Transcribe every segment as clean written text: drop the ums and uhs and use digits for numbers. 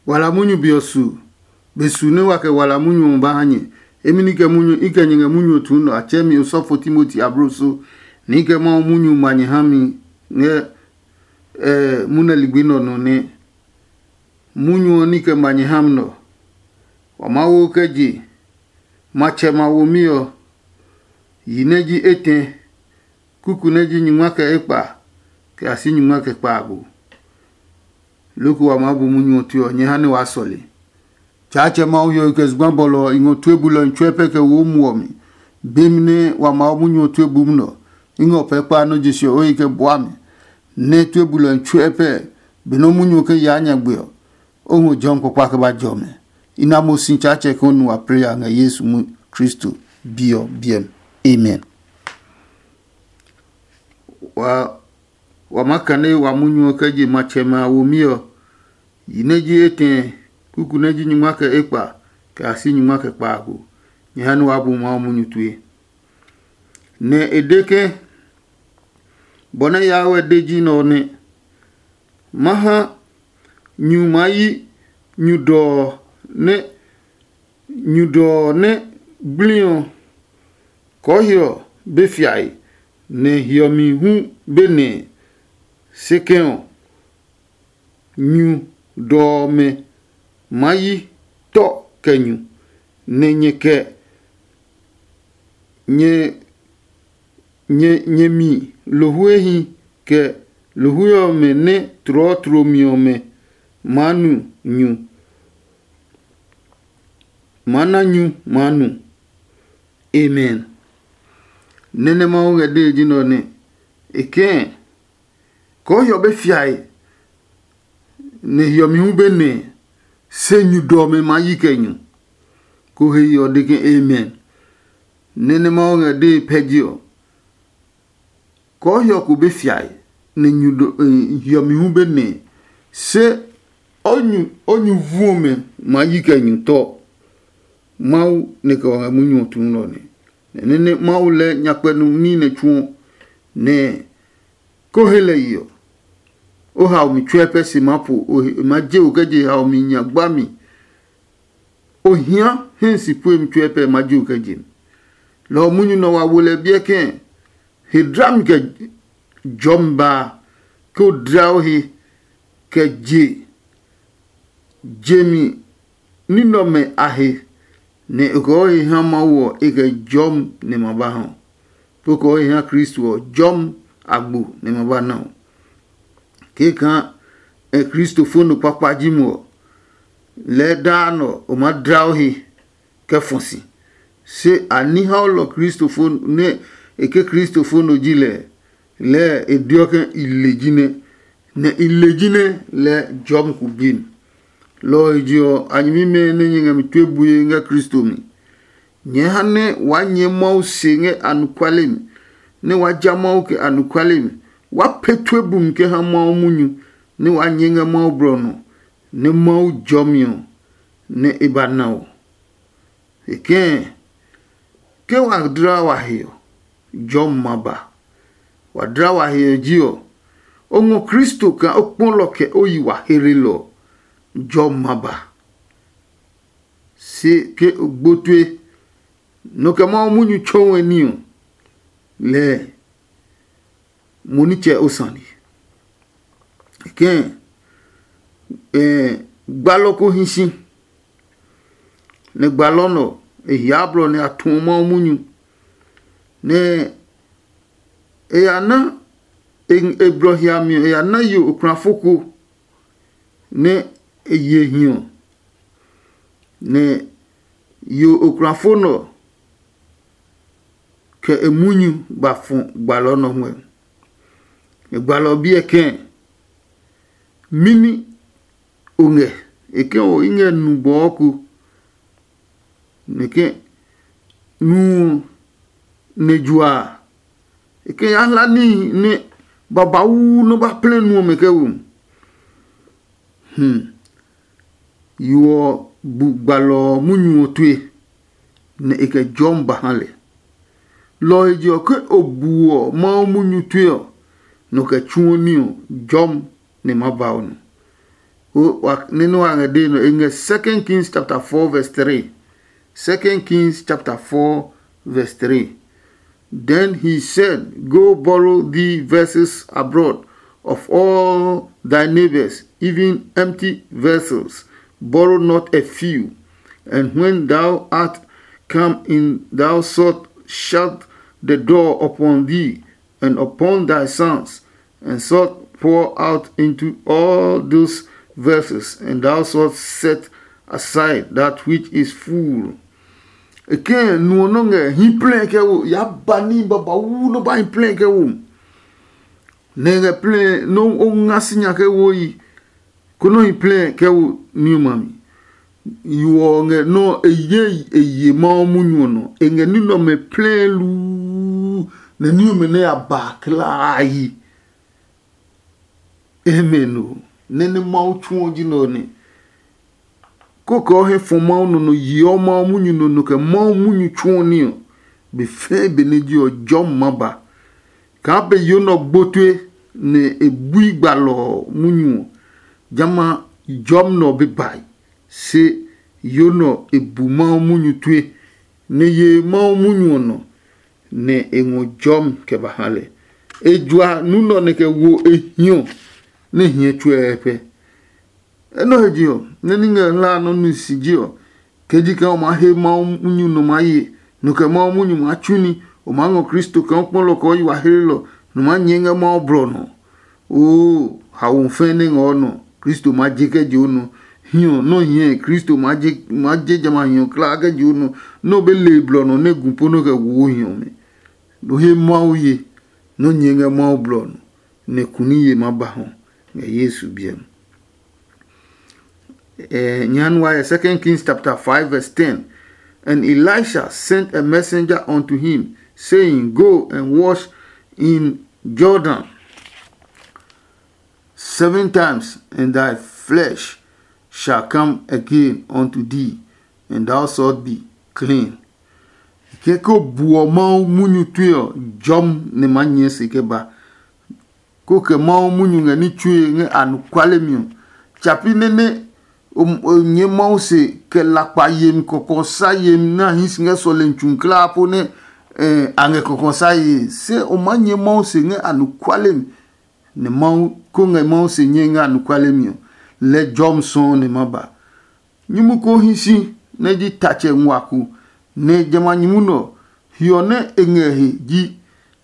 wala munyu biosu besu ne wake wala munyu mbahanye emini ke munyu ike nyenge munyu tuno achemi usofo Timothy abruso ni ke ma munyu manyihami ne muna ligbino no ne munyu ni ke manyihamno wa mawo keji machema wo mio yineji ete kuku neji nyuma ke ekpa ke asi nyuma ke kpago loku wa mabu munyu tio nyehane wa soli chache mauyo ke zgbambolo ingo twebulo nchwepe ke wo muomi bimne wa mabu munyu twebumno ingo pepa no jisio o ike boami ne twebulo nchwepe bino munyu ke yanya gbio ongo jonko kwa ke ba jome ina mo sin chache ko nu wa prayer nga Yesu Kristo bio bien amen wa makane wa munyu keji machema wo mio yineji ete kuku neji nyuma ke ekpa ke asi nyuma ke kpago nyehanu wa bu ma munyu tuye ne edeke bona yawe deji no ne maha nyuma yi nyudo ne blion kohio befiai ne hiomi hu bene sekeo nyu do me mayi to kenyu ne nyeke nye mi lohuehi ke lohuyo me ne tro mio me manu nyu manu amen nene maunga de jino ne eke ko yo be fiai ne yo mi hu bene senyu do me mayi kenyu ko he yo de ke amen nene maunga de pegio ko yo ku be fiai ne nyu do yo mi hu bene se onyu vuome mayi kenyu to mau ne ko munyu tuno ne mau le nyakpenu ni ne chuo ne ko hele yo o ha mi twepe si mapo o ma je o keje ha mi nyagba mi o hia hensi pu mi twepe ma je o keje lo munyu no wa wole bie ken he dram ke jomba ko draw he ke jemi ni no me ahe ne ko ha mawo ike jom ne mabaho poko ha Kristo jom agbu ne mabana ke kan Kristo fonu papa jimo le dano o madrawi ke fonsi se ani ha lo Kristo fonu ne eke Kristo fonu jile le edioke ilejine ne ilejine le jom kubin lo ijio anyimi me ne nyinga mitwebuye nga Kristo mi nyehane wanye mau singe anukwalemi ne wajamau ke anukwalemi wapetwebum ke ha mau munyu ne wanyinga mau brono ne mau jomio ne ibanao eke ke wadra wa hiyo jom maba wadra wa hiyo jio ongo Kristo ka okponlo ke oyi wa herelo jom maba si ke gbotwe no kama munyu chonwe niyo le moniche osani ke gbaloko hinsi ne gbalono yabro ne atuma munyu ne ana Ibrahim ana yo okrafoko ne yehion ne yo okrafono ke emunyu bafun gbalono hwe gbalo bi eken mini onge eken o inge nubo oku neke nu nejua eken ala ni baba wu no ba plenu meke wu yo bugbalo munyu otwe ne eke jomba hale lo ejo ke obuo ma munyu twe no ke chuonio jom ne mabaonu nino angadino in 2 Kings chapter 4 verse 3. 2 Kings chapter 4 verse 3. Then he said, go borrow thee vessels abroad of all thy neighbors, even empty vessels. Borrow not a few. And when thou art come in, thou shalt shut the door upon thee and upon thy sons, and shalt pour out into all those vessels, and thou shalt set aside that which is full. Again, no longer he playing ke ya bani baba wu no ba playing ke wo. Nega play no ngasinya ke wo yi. Kono he playing ke wo new mami. You are no eye ma munyo no. Enge ni no me play lu na new me na ba klai. Emeno. Nene ma utwo ji no ni. Koko he foma no yi o ma munyu no ke ma munyu twon ni be fe be ne ji o jom maba ka be yo no gbotwe ne ebu igbalo munyu jama jom no be bai se yo no ebu ma munyu twe ne ye ma munyu no ne enwo jom ke bahale ejua nuno ne ke wo ehio ne hie twe pe eno hejio neninga la no nisijio kejika o ma he ma munyu no maye no ke ma munyu ma chuni o ma ngo Kristo kan polo ko yi wa hello no ma nyenga ma obro no o ha won fene ngono Kristo ma jeke jono hio no hie Kristo ma je jama hio kla ga jono no be leblo no ne gumpo no ke wo hio me do he ma uye no nyenga ma obro no ne kuniye ma ba ho ya Yesu biem. Nyanwa 2 Kings chapter 5 verse 10. And Elisha sent a messenger unto him, saying, go and wash in Jordan 7 times, and thy flesh shall come again unto thee, and thou shalt be clean. Keko buoma munyu tuyo jom ne manye sekeba. Ko ke ma munyu ngani tuye nge anukwale miyo. Chapi nene nye mause ke lakpa yem kokonsa yem na hisinga solen chunkla pone ange kokonsa ye se o manye mause nge anukwale ne mau ko nge mause nye nge anukwale miyo le jomson ne maba nyumu ko hisi ne di tache mwaku ne jama nyumuno hione engehi ji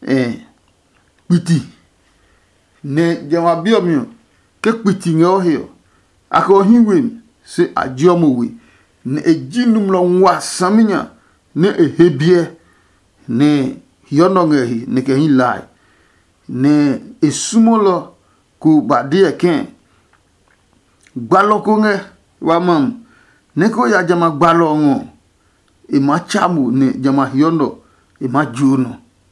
piti ne jama biomiyo ke piti nge ohio ako hiwem se ajiomowe ne ejinum lo nwa saminya ne ehebie ne hionongehi ne ke hin lai ne esumolo ku badie ken gbalo ko nge wa mam ne ko ya jama gbalo ngo e ma chamu ne jama hiondo e ma juno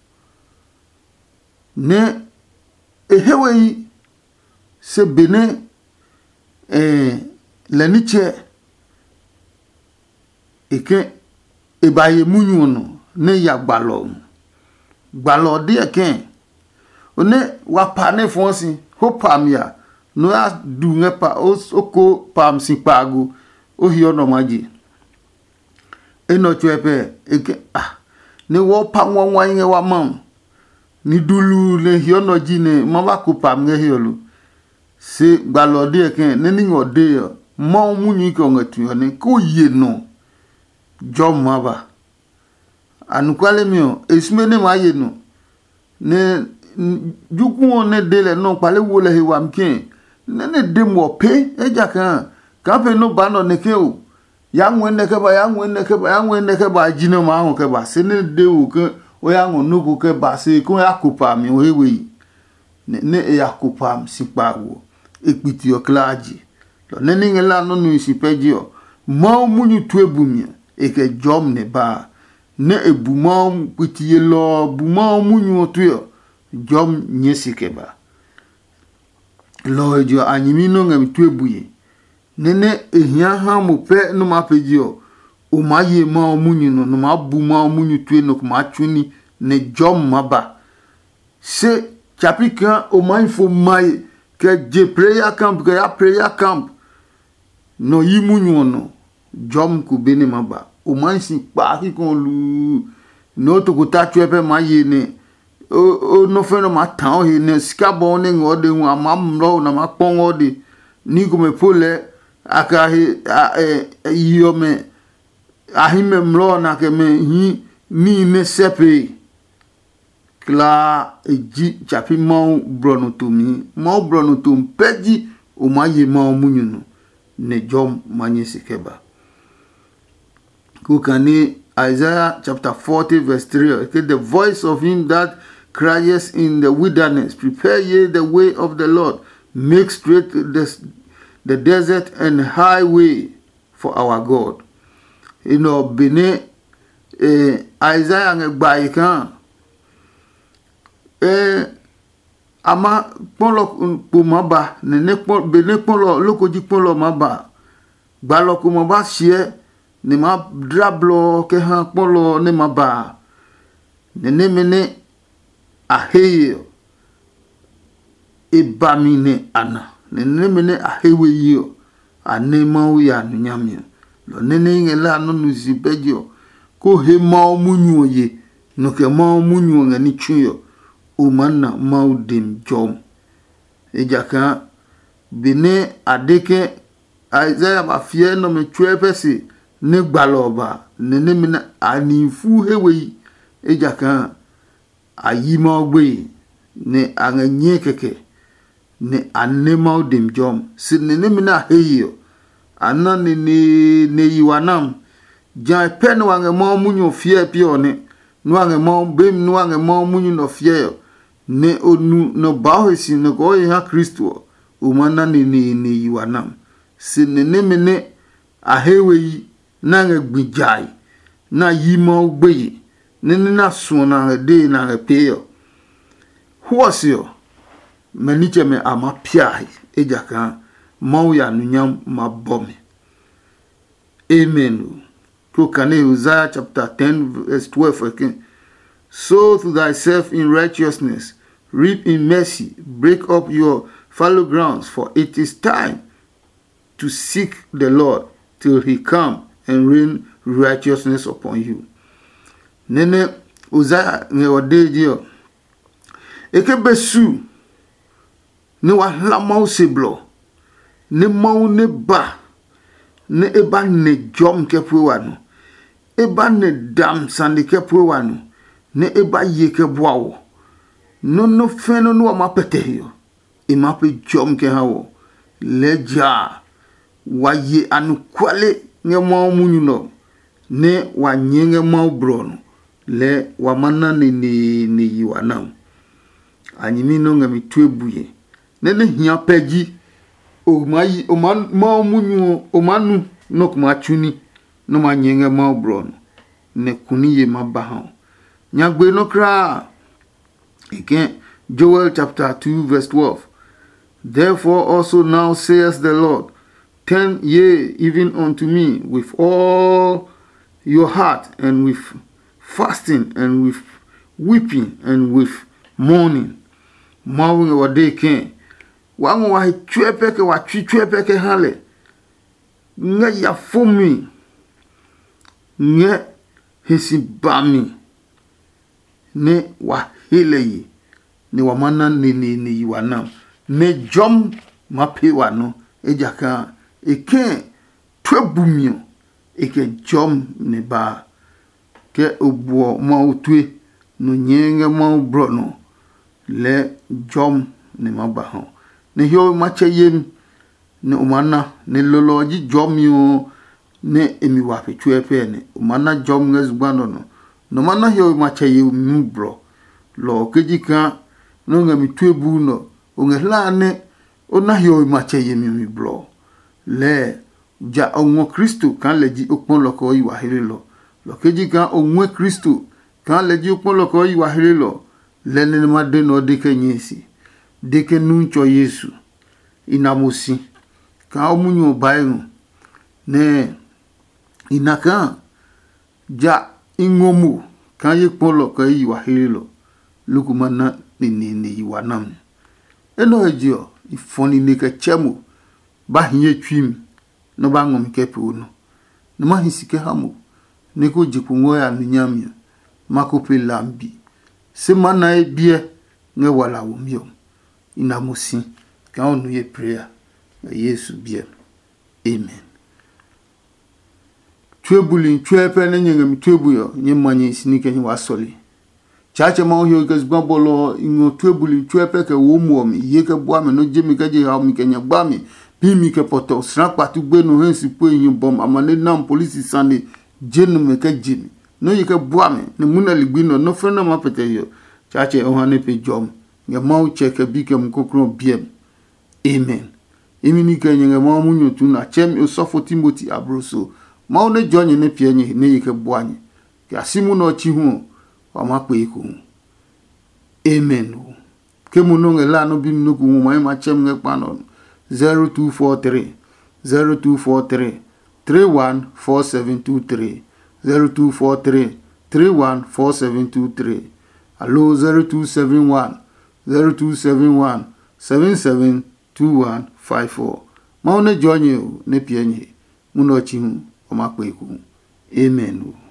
ne ehewe se bene leniche eke ebaye munyu no ne ya gbalo de ken one wa pa ne fonsi ho pam ya no a du nge pa oko pam si pago o hio no maji eno chwepe eke ne wo pa nwa nge wa mam ni dulu le hio no ji ne mama ku pam nge hiolu se gbalode eken neni ngode yo ma munyu ko ngatu ne ko ye no jom maba anukwale mio esmene ma ye no ne juku ne dele no pale wole he wa mke ne de mo pe eja kan ka pe no ba no ne ke o ya nwe ne ke ba jino ma ho ke ba se ne de o ke o ya nwo no ku ke ba se ko ya kupa mi o hewe ne ya kupa mi sipawo ekpiti oklaji lo neni ngela no nu isipejio ma munyu tuebumia eke jom ne ba ne ebuma piti lo buma munyu tuyo jom nyesike ba lo ejo anyimi no ngam tuebuye nene ehia ha mo pe no mapejio o maye ma munyu no no mabuma munyu tue no kuma twini ne jom maba se chapika o mindful mai ke je prayer camp ke ya prayer camp no yimunyo no jom ku bene maba o mansi pa ki kon lu no to ku ta twepe ma ye ne o no fe no ma tan o he ne ska bon ne ngode hu ama mro na ma pon ode ni ko me pole aka he yo me ahime mro na ke me hi ni ne sepe kla eji chapi mau brono to mi mau brono to peji o ma ye mau munyuno ne jom manye sikeba kukani Isaiah chapter 40 verse 3 okay, the voice of him that cries in the wilderness, prepare ye the way of the Lord, make straight the desert and highway for our God. You know, bene Isaiah ngbai kan ama polo kumaba ne bene polo lokoji polo maba gbalo kumaba sie ne ma drablo ke han polo ne maba ne mene aheye ebamine ana ne mene ahewe yo anema uya nyamia lo nene ngela no nuzibejo ko he ma omunyu ye no ke ma omunyu ngani chuyo umana maudim jom ejaka bine adeke Isaiah ba fie no me twepesi ne gbaloba ne mina anifu hewe ejaka ayima ogbe ne anganye keke ne anema udim jom si ne mina heyo ana ne yiwanam jan pen wange mo munyo fie pione nuange mo bem nuange mo munyo no fie ne onu no bahesi no ko ya Kristo umana ne yiwanam si ne mene ahewe yi na ngbijai na yima ogbe ne na so na de na peyo huosio maniche me amapia ejaka mauya nunyam mabome amen. Kukane Isaiah chapter 10 verse 12 again. Sow to thyself in righteousness, reap in mercy, break up your fallow grounds, for it is time to seek the Lord till he come and rain righteousness upon you. Nene Isaiah ne odedio eke besu ne wa lamau seblo ne mau ne ba ne eba ne jom kepwe wanu eba ne dam sandi kepwe wanu ne eba ye kebwawo no feno no ma peteyo e ma pe jom ke hawo leja waye anu kwale nge mo munyuno ne wa nyenge mo brono le wa mana ne yiwana anyimi no ngami twebuye ne hia peji o mai o man ma munyu o manu no kuma chuni no ma nyenge ma bron ne kuniye mabaha nyagbe no kra again Joel chapter 2 verse 12. Therefore also now says the Lord, turn ye even unto me with all your heart, and with fasting, and with weeping, and with mourning. Mawunge wade ken wangu wa chwepeke wa chwepeke hale nga ya fumi nge hisibami ne wa hileyi ne wa mana ni yiwanam ne jom mape wano ejaka eke twebumio eke jom ne ba ke obuo ma utwe no nyenge ma brono le jom ne mabaho ne hyo mache yem ne umana ne loloji jom yo ne emiwa pe chwepe ne umana jom ngezgbano no mana hyo mache yem bro lo kejika no ngami twebu no ongela ne ona hyo mache yem bro le ja onwo Kristo kan leji opon loko yiwa hirelo lo kejika onwe Kristo kan leji opon loko yiwa hirelo lene ma de no deke nyesi deke nuncho Yesu inamusi ka omunyo bainu ne inaka ja ingomu kan ye polo ka yiwa hirelo lukumana ni yiwanam eno ejio ifoni ne ka chemu ba hinye twim no ba ngom ke pu no no ma hisike hamu ne ko jiku ngo ya nyamia mako pe lambi se mana ebie nge wala wo mio ina musi ka onu ye prayer Yesu bie amen twebuli twepe ne nyengam twebuyo nyemanye sinike nyi wasoli chache ma ohio ke zbabolo ingo twebuli twepe ke wo muom ye ke bua me no jemi ke je ha mi ke nya gba mi bi mi ke poto sra patu gbe no hensi po yin bom amane nam police sande jenu me ke jimi no ye ke bua me ne munali gbino no frena ma pete yo chache ohane pe jom nge mau cheke bi ke mkokro biem amen imini ke nyenge ma munyo tu na chem osofo Timothy abroso ma one jonye ne pienye ne ye ke bua nyi ke asimu no chi hu wa ma pe ku amen ke munonge la no bim no ku ma chem nge pano 0243 314723 0243 314723 allo 0271 772154 ma one jonye ne pienye muno chi hu wa ma pe ku amen